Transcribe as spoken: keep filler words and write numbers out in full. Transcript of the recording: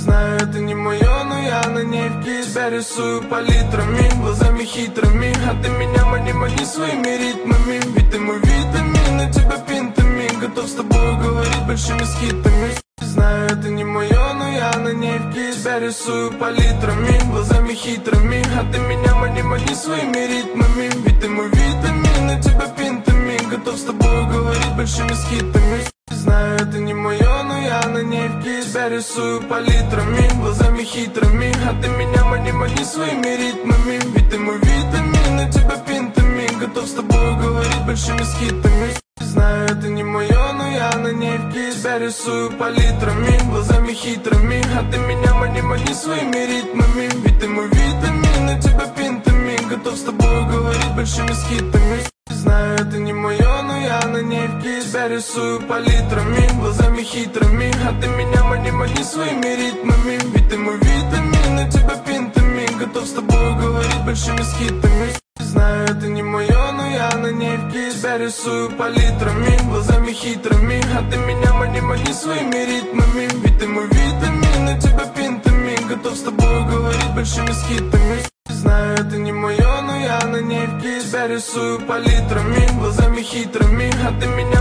Знаю, это не мое, но я на ней в кисть. Тебя рисую палитрами, глазами хитрыми, а ты меня мани, мани своими ритмами. Ведь ты мой витамин, а тебя пинтами. Готов с тобой говорить большими скидками. Знаю, это не мое, но я на ней в кисть. Тебя рисую палитрами, глазами хитрыми, а ты меня мани, мани своими ритмами. Ведь ты мой витамин, а тебя пинтами. Готов с тобой говорить большими скидками. Знаю, это не мое, но я на ней в кисть. Тебя рисую палитрами, глазами хитрыми, а ты меня мани, мани своими ритмами. Ведь ты мой витамин, а тебя пинтами. Готов с тобой говорить большими скидками. Знаю, это не мое, но я на ней в кисть. Тебя рисую палитрами, глазами хитрыми, а ты меня мани, мани своими ритмами. Ведь ты мой витамин, а тебя пинтами. Готов с тобой говорить большими скидками. Знаю, это не мое, но я на ней в кисть. Тебя рисую палитрами, глазами хитрыми, а ты меня мани, мани своими ритмами. Ведь ты мой витамин, а тебя пинтами. Готов с тобой говорить большими скидками. Знаю, это не мое, но я на ней в кисть. Тебя рисую палитрами, глазами хитрыми, а ты меня мани, мани своими ритмами. Ведь ты мой витамин, а тебя пинтами. Готов с тобой говорить большими скидками. Знаю, это не мое, но я на ней в кисть. Тебя рисую палитрами, глазами хитрыми, а ты меня